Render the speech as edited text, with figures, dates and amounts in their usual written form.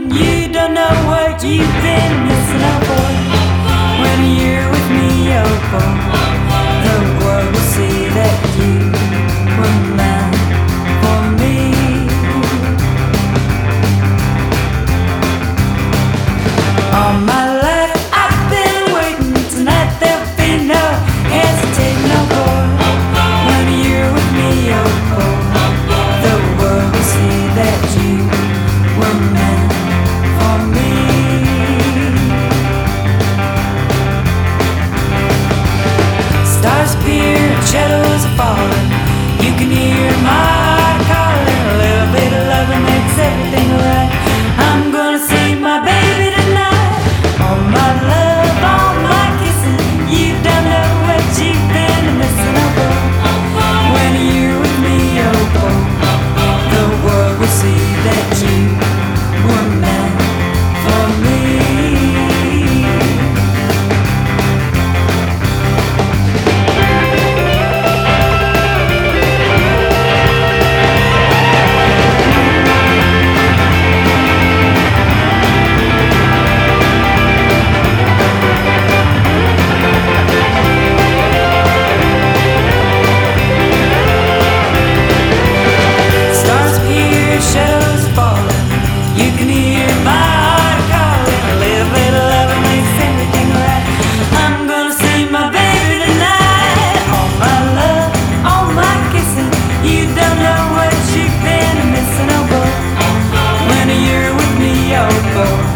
kissing. You don't know what you've been missing out for. When you're with me, oh boy, the world will see that you were meant for me. All my life I've been waiting. Tonight there'll be no hesitating, no boy. When you're with me, oh boy, the world will see that you were meant for me. Stars appear and shadows are falling. You can hear my heart calling. A little bit of loving makes everything right. I'm gonna see my baby tonight. All my love, all my kissing. You don't know what you've been missing, oh boy. When you're with me, oh boy, the world will see that you were meant for me. Stars appear, shadows falling. You can hear my heart calling. A little bit of love makes everything right. I'm gonna see my baby tonight. All my love, all my kissing. You don't know what you've been missing, oh boy. When you're with me, oh boy,